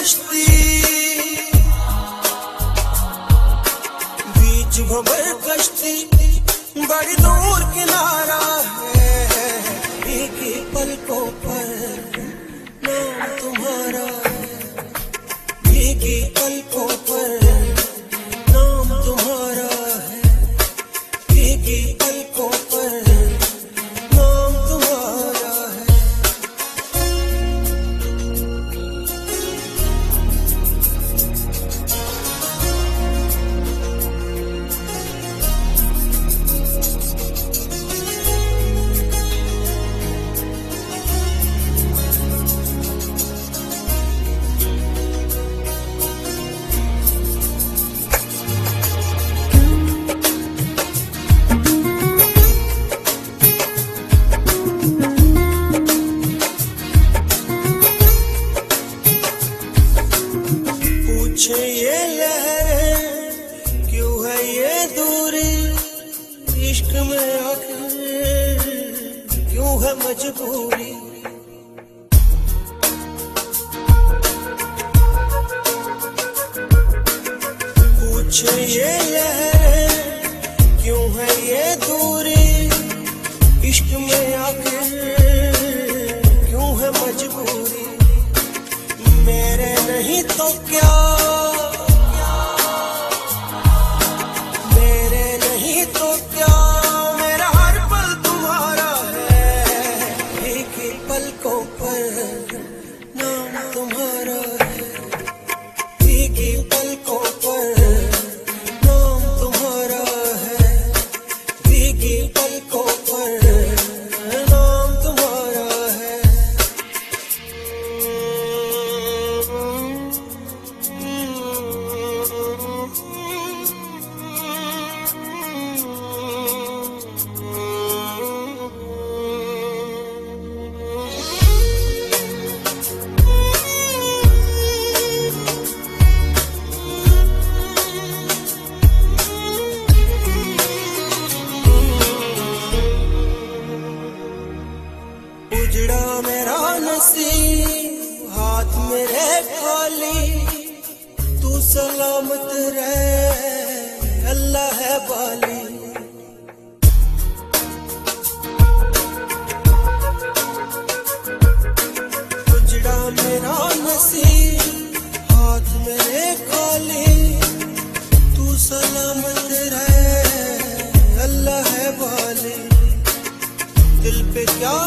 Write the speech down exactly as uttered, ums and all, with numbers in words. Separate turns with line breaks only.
कश्ती बीच भंवर कश्ती बड़ी दूर किनारा है, एक ही पलकों पर नाम तुम्हारा है, एक ही पलकों पर नाम तुम्हारा है, एक ही पलकों पर नाम तुम्हारा है। पूछे ये लहरें क्यों है ये दूरी, इश्क में आखिर क्यों है मजबूरी। पूछे ये लहरें क्यों है ये दूरी, इश्क में आखिर क्यों है मजबूरी। मेरे नहीं तो क्या, मेरे नहीं तो क्या, मेरा हर पल तुम्हारा है, एक ही पलकों पर नाम तुम्हारा है, एक ही पलकों पर नाम तुम्हारा है, एक ही पलकों पर नाम तुम्हारा है। उजड़ा मेरा नसीब हाथ मेरे खाली, तू सलामत रहे अल्लाह है बाली। उजड़ा मेरा नसीब हाथ मेरे खाली, तू सलामत रहे अल्लाह है बाली। दिल पे क्या